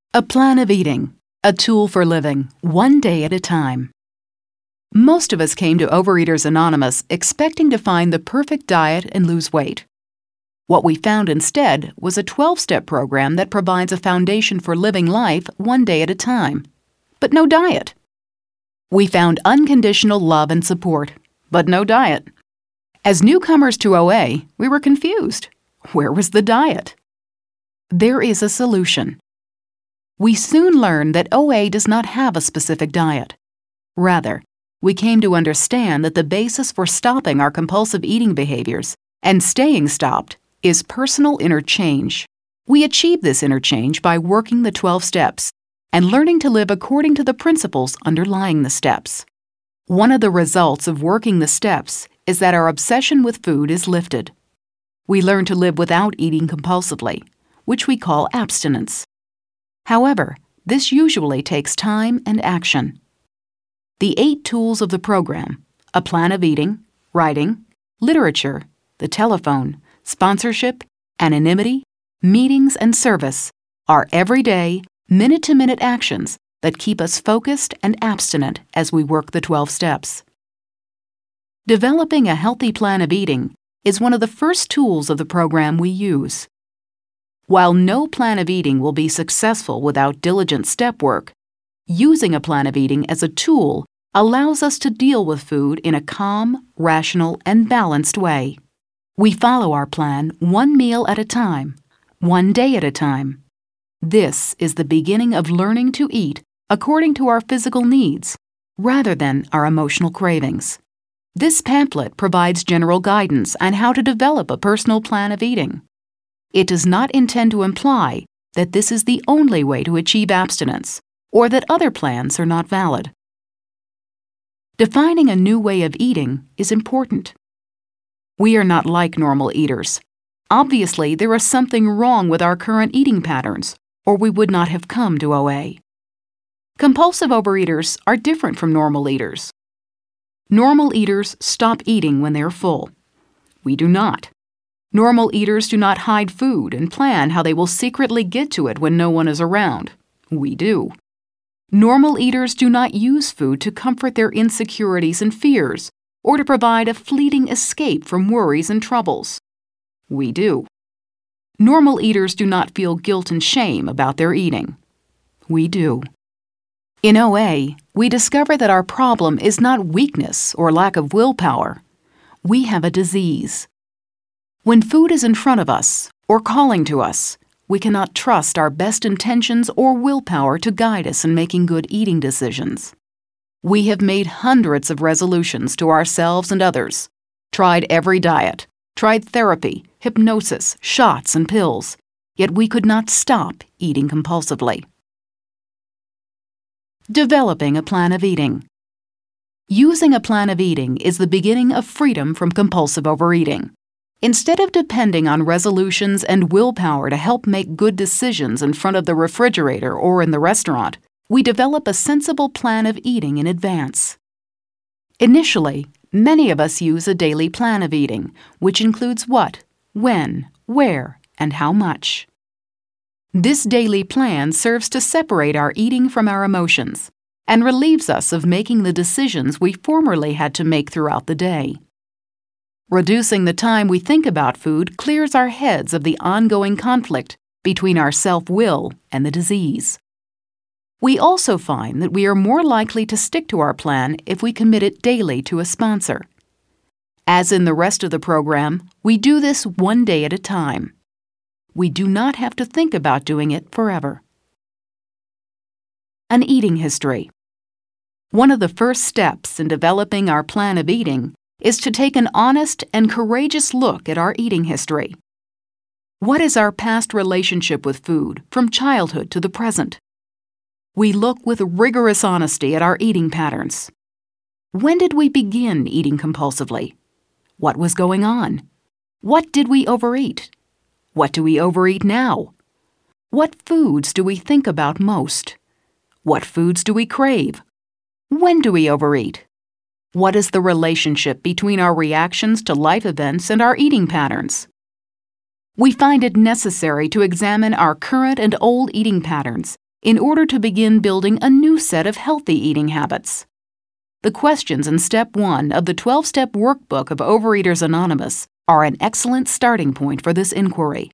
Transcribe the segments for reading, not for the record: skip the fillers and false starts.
A plan of eating, a tool for living, one day at a time. Most of us came to Overeaters Anonymous expecting to find the perfect diet and lose weight. What we found instead was a 12-step program that provides a foundation for living life one day at a time, but no diet. We found unconditional love and support, but no diet. As newcomers to OA, we were confused. Where was the diet? There is a solution. We soon learned that OA does not have a specific diet. Rather, we came to understand that the basis for stopping our compulsive eating behaviors and staying stopped is personal interchange. We achieve this interchange by working the 12 steps and learning to live according to the principles underlying the steps. One of the results of working the steps is that our obsession with food is lifted. We learn to live without eating compulsively, which we call abstinence. However, this usually takes time and action. The 8 tools of the program, a plan of eating, writing, literature, the telephone, sponsorship, anonymity, meetings, and service, are everyday, minute-to-minute actions that keep us focused and abstinent as we work the 12 steps. Developing a healthy plan of eating is one of the first tools of the program we use. While no plan of eating will be successful without diligent step work, using a plan of eating as a tool allows us to deal with food in a calm, rational, and balanced way. We follow our plan one meal at a time, one day at a time. This is the beginning of learning to eat according to our physical needs, rather than our emotional cravings. This pamphlet provides general guidance on how to develop a personal plan of eating. It does not intend to imply that this is the only way to achieve abstinence, or that other plans are not valid. Defining a new way of eating is important. We are not like normal eaters. Obviously, there is something wrong with our current eating patterns, or we would not have come to OA. Compulsive overeaters are different from normal eaters. Normal eaters stop eating when they are full. We do not. Normal eaters do not hide food and plan how they will secretly get to it when no one is around. We do. Normal eaters do not use food to comfort their insecurities and fears, or to provide a fleeting escape from worries and troubles. We do. Normal eaters do not feel guilt and shame about their eating. We do. In OA, we discover that our problem is not weakness or lack of willpower. We have a disease. When food is in front of us or calling to us, we cannot trust our best intentions or willpower to guide us in making good eating decisions. We have made hundreds of resolutions to ourselves and others, tried every diet, tried therapy, hypnosis, shots, and pills, yet we could not stop eating compulsively. Developing a plan of eating. Using a plan of eating is the beginning of freedom from compulsive overeating. Instead of depending on resolutions and willpower to help make good decisions in front of the refrigerator or in the restaurant, we develop a sensible plan of eating in advance. Initially, many of us use a daily plan of eating, which includes what, when, where, and how much. This daily plan serves to separate our eating from our emotions and relieves us of making the decisions we formerly had to make throughout the day. Reducing the time we think about food clears our heads of the ongoing conflict between our self-will and the disease. We also find that we are more likely to stick to our plan if we commit it daily to a sponsor. As in the rest of the program, we do this one day at a time. We do not have to think about doing it forever. An eating history. One of the first steps in developing our plan of eating is to take an honest and courageous look at our eating history. What is our past relationship with food from childhood to the present? We look with rigorous honesty at our eating patterns. When did we begin eating compulsively? What was going on? What did we overeat? What do we overeat now? What foods do we think about most? What foods do we crave? When do we overeat? What is the relationship between our reactions to life events and our eating patterns? We find it necessary to examine our current and old eating patterns in order to begin building a new set of healthy eating habits. The questions in Step 1 of the 12-Step Workbook of Overeaters Anonymous are an excellent starting point for this inquiry.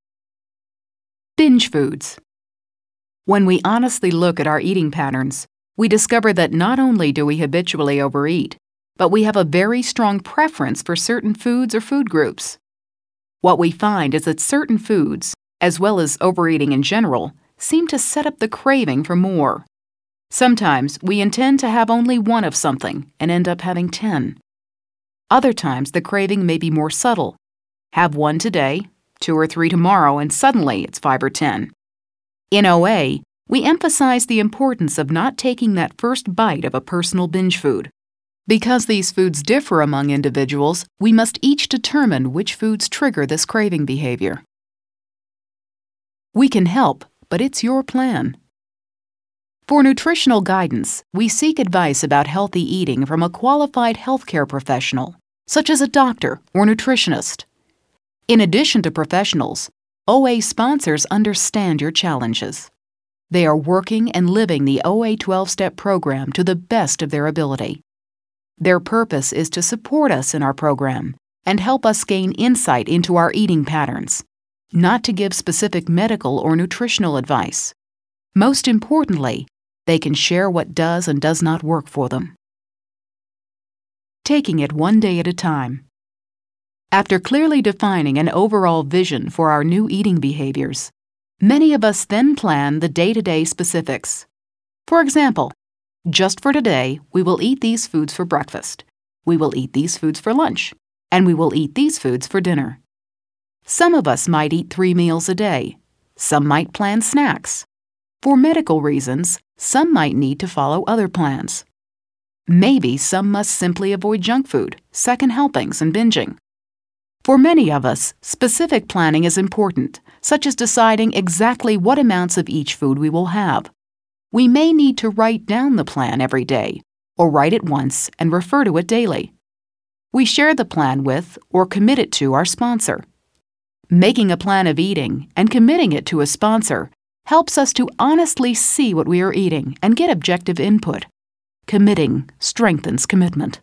Binge foods. When we honestly look at our eating patterns, we discover that not only do we habitually overeat, but we have a very strong preference for certain foods or food groups. What we find is that certain foods, as well as overeating in general, seem to set up the craving for more. Sometimes we intend to have only one of something and end up having 10. Other times the craving may be more subtle. Have one today, 2 or 3 tomorrow, and suddenly it's 5 or 10. In OA, we emphasize the importance of not taking that first bite of a personal binge food. Because these foods differ among individuals, we must each determine which foods trigger this craving behavior. We can help, but it's your plan. For nutritional guidance, we seek advice about healthy eating from a qualified healthcare professional, such as a doctor or nutritionist. In addition to professionals, OA sponsors understand your challenges. They are working and living the OA 12-Step program to the best of their ability. Their purpose is to support us in our program and help us gain insight into our eating patterns, not to give specific medical or nutritional advice. Most importantly, they can share what does and does not work for them. Taking it one day at a time. After clearly defining an overall vision for our new eating behaviors, many of us then plan the day-to-day specifics. For example, just for today, we will eat these foods for breakfast, we will eat these foods for lunch, and we will eat these foods for dinner. Some of us might eat 3 meals a day. Some might plan snacks. For medical reasons, some might need to follow other plans. Maybe some must simply avoid junk food, second helpings, and binging. For many of us, specific planning is important, such as deciding exactly what amounts of each food we will have. We may need to write down the plan every day, or write it once and refer to it daily. We share the plan with or commit it to our sponsor. Making a plan of eating and committing it to a sponsor helps us to honestly see what we are eating and get objective input. Committing strengthens commitment.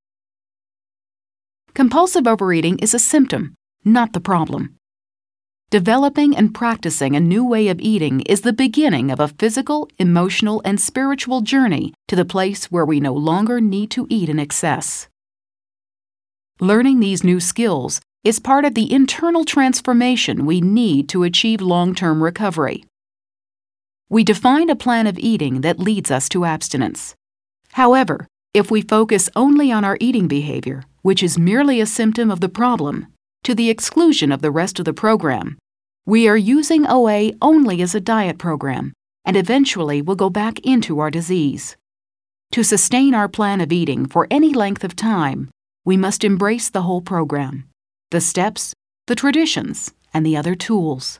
Compulsive overeating is a symptom, not the problem. Developing and practicing a new way of eating is the beginning of a physical, emotional, and spiritual journey to the place where we no longer need to eat in excess. Learning these new skills is part of the internal transformation we need to achieve long-term recovery. We define a plan of eating that leads us to abstinence. However, if we focus only on our eating behavior, which is merely a symptom of the problem, to the exclusion of the rest of the program, we are using OA only as a diet program and eventually will go back into our disease. To sustain our plan of eating for any length of time, we must embrace the whole program, the steps, the traditions, and the other tools.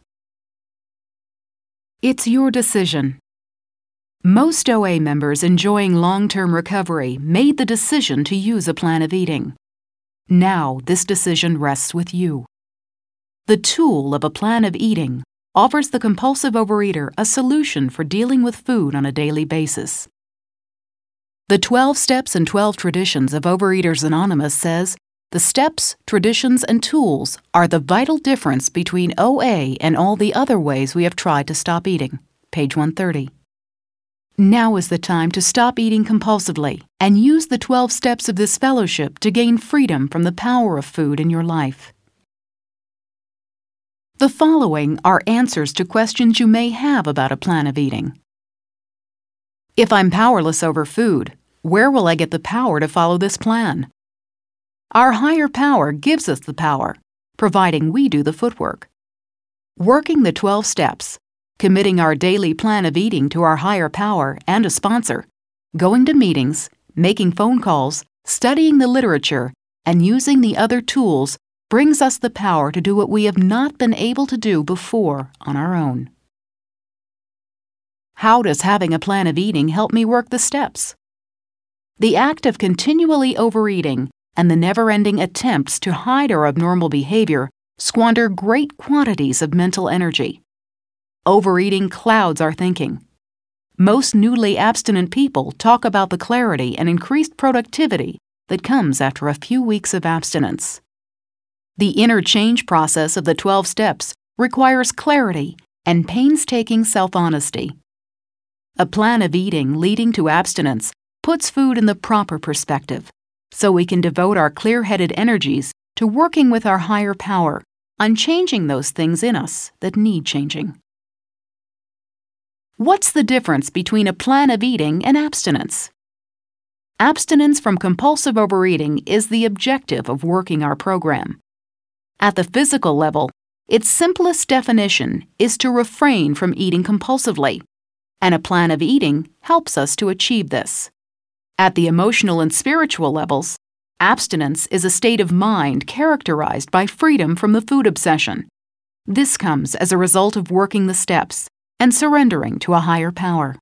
It's your decision. Most OA members enjoying long-term recovery made the decision to use a plan of eating. Now, this decision rests with you. The tool of a plan of eating offers the compulsive overeater a solution for dealing with food on a daily basis. The 12 Steps and 12 Traditions of Overeaters Anonymous says, the steps, traditions, and tools are the vital difference between OA and all the other ways we have tried to stop eating. Page 130. Now is the time to stop eating compulsively and use the 12 steps of this fellowship to gain freedom from the power of food in your life. The following are answers to questions you may have about a plan of eating. If I'm powerless over food, where will I get the power to follow this plan? Our higher power gives us the power, providing we do the footwork. Working the 12 steps, committing our daily plan of eating to our higher power and a sponsor, going to meetings, making phone calls, studying the literature, and using the other tools brings us the power to do what we have not been able to do before on our own. How does having a plan of eating help me work the steps? The act of continually overeating and the never-ending attempts to hide our abnormal behavior squander great quantities of mental energy. Overeating clouds our thinking. Most newly abstinent people talk about the clarity and increased productivity that comes after a few weeks of abstinence. The inner change process of the 12 steps requires clarity and painstaking self-honesty. A plan of eating leading to abstinence puts food in the proper perspective, so we can devote our clear-headed energies to working with our higher power on changing those things in us that need changing. What's the difference between a plan of eating and abstinence? Abstinence from compulsive overeating is the objective of working our program. At the physical level, its simplest definition is to refrain from eating compulsively, and a plan of eating helps us to achieve this. At the emotional and spiritual levels, abstinence is a state of mind characterized by freedom from the food obsession. This comes as a result of working the steps and surrendering to a higher power.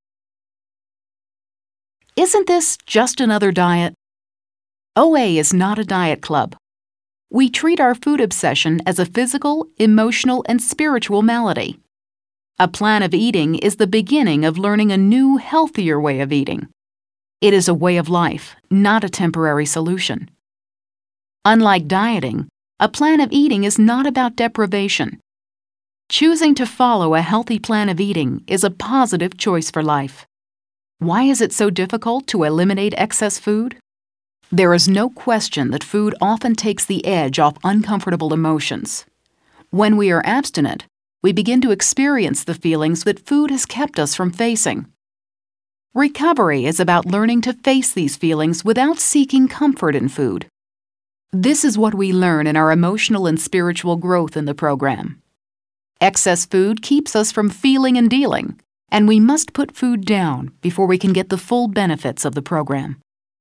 Isn't this just another diet? OA is not a diet club. We treat our food obsession as a physical, emotional, and spiritual malady. A plan of eating is the beginning of learning a new, healthier way of eating. It is a way of life, not a temporary solution. Unlike dieting, a plan of eating is not about deprivation. Choosing to follow a healthy plan of eating is a positive choice for life. Why is it so difficult to eliminate excess food? There is no question that food often takes the edge off uncomfortable emotions. When we are abstinent, we begin to experience the feelings that food has kept us from facing. Recovery is about learning to face these feelings without seeking comfort in food. This is what we learn in our emotional and spiritual growth in the program. Excess food keeps us from feeling and dealing, and we must put food down before we can get the full benefits of the program.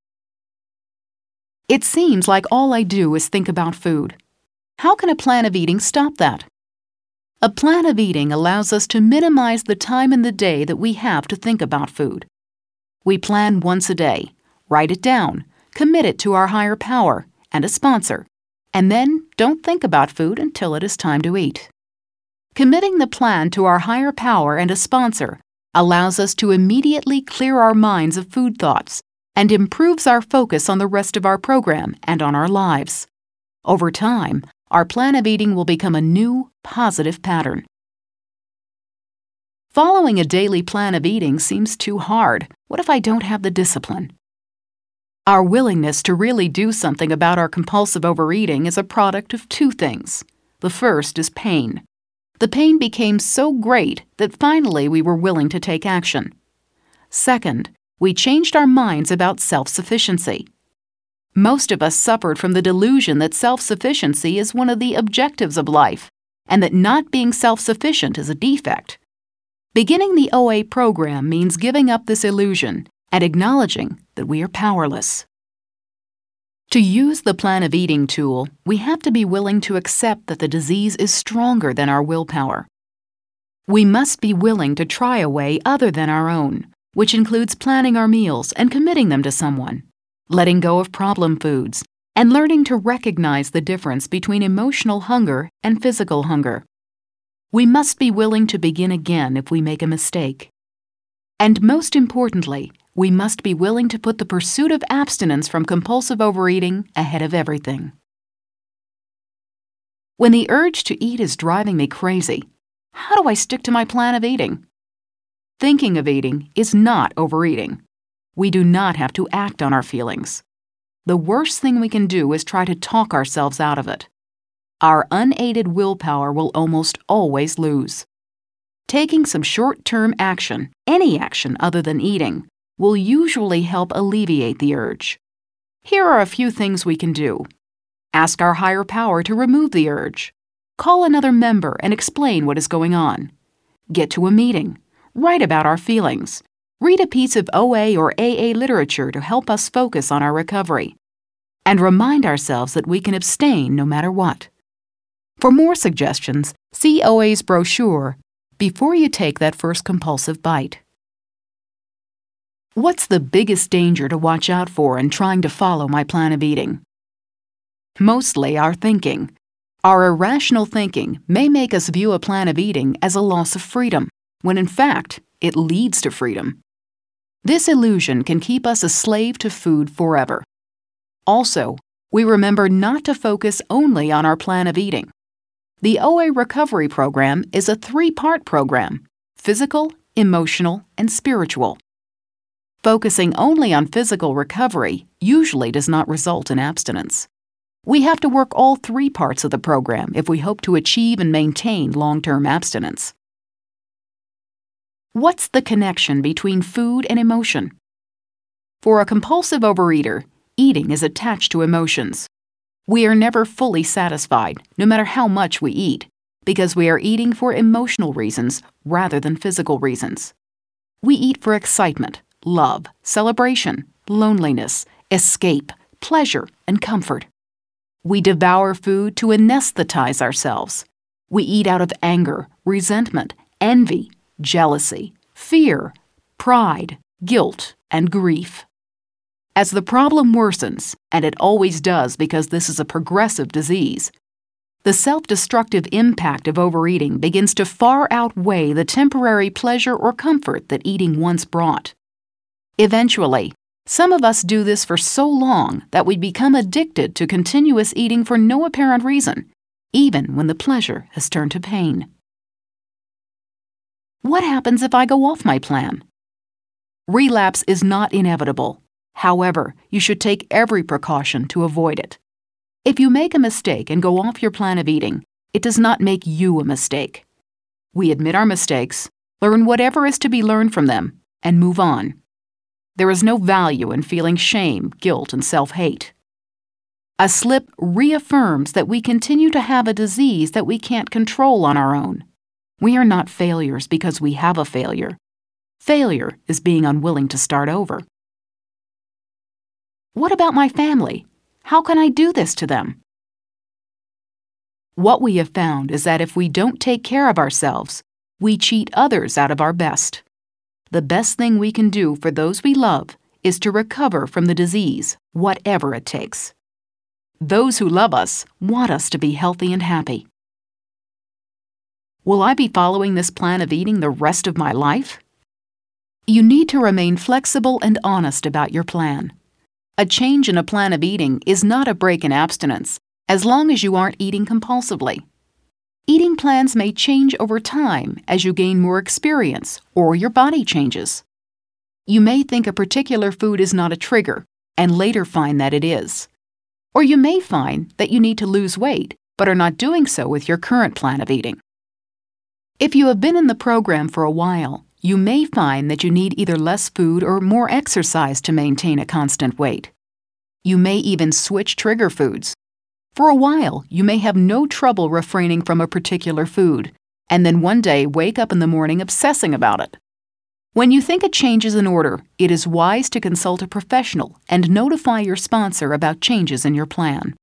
It seems like all I do is think about food. How can a plan of eating stop that? A plan of eating allows us to minimize the time in the day that we have to think about food. We plan once a day, write it down, commit it to our higher power and a sponsor, and then don't think about food until it is time to eat. Committing the plan to our higher power and a sponsor allows us to immediately clear our minds of food thoughts and improves our focus on the rest of our program and on our lives. Over time, our plan of eating will become a new, positive pattern. Following a daily plan of eating seems too hard. What if I don't have the discipline? Our willingness to really do something about our compulsive overeating is a product of two things. The first is pain. The pain became so great that finally we were willing to take action. Second, we changed our minds about self-sufficiency. Most of us suffered from the delusion that self-sufficiency is one of the objectives of life, and that not being self-sufficient is a defect. Beginning the OA program means giving up this illusion and acknowledging that we are powerless. To use the plan of eating tool, we have to be willing to accept that the disease is stronger than our willpower. We must be willing to try a way other than our own, which includes planning our meals and committing them to someone, letting go of problem foods, and learning to recognize the difference between emotional hunger and physical hunger. We must be willing to begin again if we make a mistake. And most importantly, we must be willing to put the pursuit of abstinence from compulsive overeating ahead of everything. When the urge to eat is driving me crazy, how do I stick to my plan of eating? Thinking of eating is not overeating. We do not have to act on our feelings. The worst thing we can do is try to talk ourselves out of it. Our unaided willpower will almost always lose. Taking some short-term action, any action other than eating, will usually help alleviate the urge. Here are a few things we can do. Ask our higher power to remove the urge. Call another member and explain what is going on. Get to a meeting. Write about our feelings. Read a piece of OA or AA literature to help us focus on our recovery. And remind ourselves that we can abstain no matter what. For more suggestions, see OA's brochure before you take that first compulsive bite. What's the biggest danger to watch out for in trying to follow my plan of eating? Mostly our thinking. Our irrational thinking may make us view a plan of eating as a loss of freedom, when in fact, it leads to freedom. This illusion can keep us a slave to food forever. Also, we remember not to focus only on our plan of eating. The OA Recovery Program is a 3-part program: physical, emotional, and spiritual. Focusing only on physical recovery usually does not result in abstinence. We have to work all 3 parts of the program if we hope to achieve and maintain long-term abstinence. What's the connection between food and emotion? For a compulsive overeater, eating is attached to emotions. We are never fully satisfied, no matter how much we eat, because we are eating for emotional reasons rather than physical reasons. We eat for excitement, love, celebration, loneliness, escape, pleasure, and comfort. We devour food to anesthetize ourselves. We eat out of anger, resentment, envy, jealousy, fear, pride, guilt, and grief. As the problem worsens, and it always does because this is a progressive disease, the self-destructive impact of overeating begins to far outweigh the temporary pleasure or comfort that eating once brought. Eventually, some of us do this for so long that we become addicted to continuous eating for no apparent reason, even when the pleasure has turned to pain. What happens if I go off my plan? Relapse is not inevitable. However, you should take every precaution to avoid it. If you make a mistake and go off your plan of eating, it does not make you a mistake. We admit our mistakes, learn whatever is to be learned from them, and move on. There is no value in feeling shame, guilt, and self-hate. A slip reaffirms that we continue to have a disease that we can't control on our own. We are not failures because we have a failure. Failure is being unwilling to start over. What about my family? How can I do this to them? What we have found is that if we don't take care of ourselves, we cheat others out of our best. The best thing we can do for those we love is to recover from the disease, whatever it takes. Those who love us want us to be healthy and happy. Will I be following this plan of eating the rest of my life? You need to remain flexible and honest about your plan. A change in a plan of eating is not a break in abstinence, as long as you aren't eating compulsively. Eating plans may change over time as you gain more experience or your body changes. You may think a particular food is not a trigger and later find that it is. Or you may find that you need to lose weight but are not doing so with your current plan of eating. If you have been in the program for a while, you may find that you need either less food or more exercise to maintain a constant weight. You may even switch trigger foods. For a while, you may have no trouble refraining from a particular food, and then one day wake up in the morning obsessing about it. When you think a change is in order, it is wise to consult a professional and notify your sponsor about changes in your plan.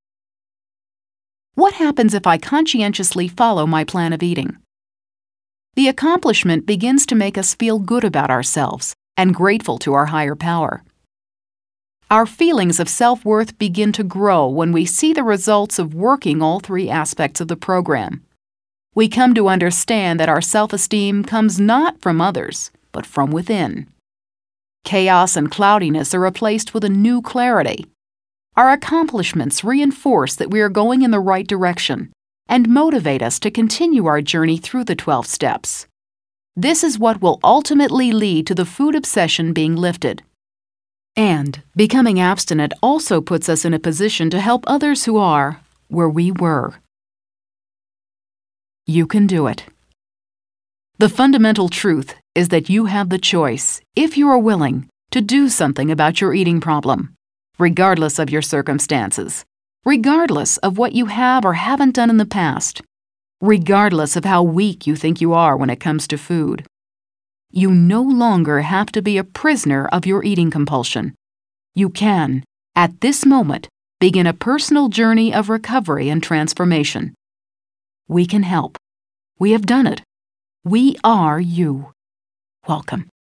What happens if I conscientiously follow my plan of eating? The accomplishment begins to make us feel good about ourselves and grateful to our higher power. Our feelings of self-worth begin to grow when we see the results of working all 3 aspects of the program. We come to understand that our self-esteem comes not from others, but from within. Chaos and cloudiness are replaced with a new clarity. Our accomplishments reinforce that we are going in the right direction and motivate us to continue our journey through the 12 steps. This is what will ultimately lead to the food obsession being lifted. And becoming abstinent also puts us in a position to help others who are where we were. You can do it. The fundamental truth is that you have the choice, if you are willing, to do something about your eating problem, regardless of your circumstances, regardless of what you have or haven't done in the past, regardless of how weak you think you are when it comes to food. You no longer have to be a prisoner of your eating compulsion. You can, at this moment, begin a personal journey of recovery and transformation. We can help. We have done it. We are you. Welcome.